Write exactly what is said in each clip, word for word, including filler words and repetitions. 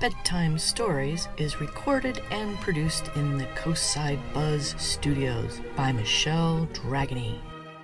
Bedtime Stories is recorded and produced in the Coastside Buzz Studios by Michelle Dragony.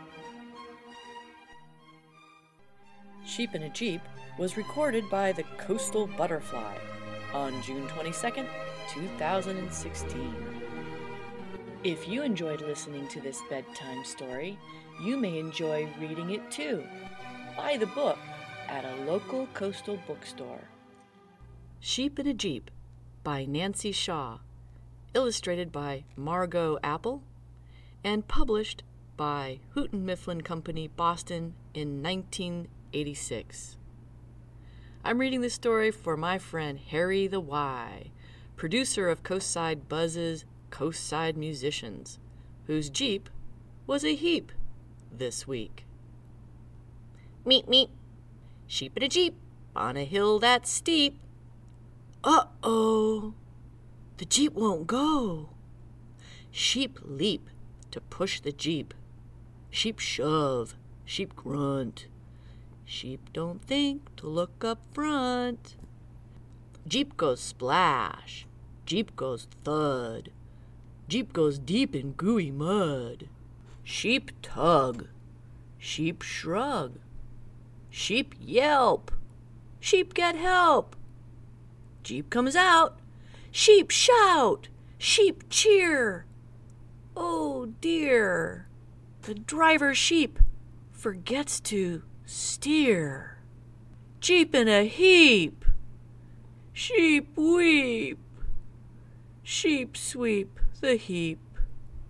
Sheep in a Jeep was recorded by the Coastal Butterfly on June twenty-second, two thousand sixteen. If you enjoyed listening to this bedtime story, you may enjoy reading it too. Buy the book at a local coastal bookstore. Sheep in a Jeep by Nancy Shaw, illustrated by Margot Apple, and published by Houghton Mifflin Company, Boston in nineteen eighty-six. I'm reading this story for my friend Harry the Y, producer of Coastside Buzz's Coastside Musicians, whose Jeep was a heap this week. Meep meep, sheep in a Jeep on a hill that's steep. Uh-oh, the Jeep won't go. Sheep leap to push the Jeep. Sheep shove, sheep grunt. Sheep don't think to look up front. Jeep goes splash, Jeep goes thud. Jeep goes deep in gooey mud. Sheep tug, sheep shrug. Sheep yelp, sheep get help. Jeep comes out, sheep shout, sheep cheer. Oh dear, the driver sheep forgets to steer. Jeep in a heap, sheep weep, sheep sweep the heap.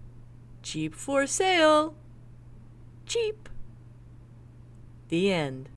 Jeep for sale, Jeep. The end.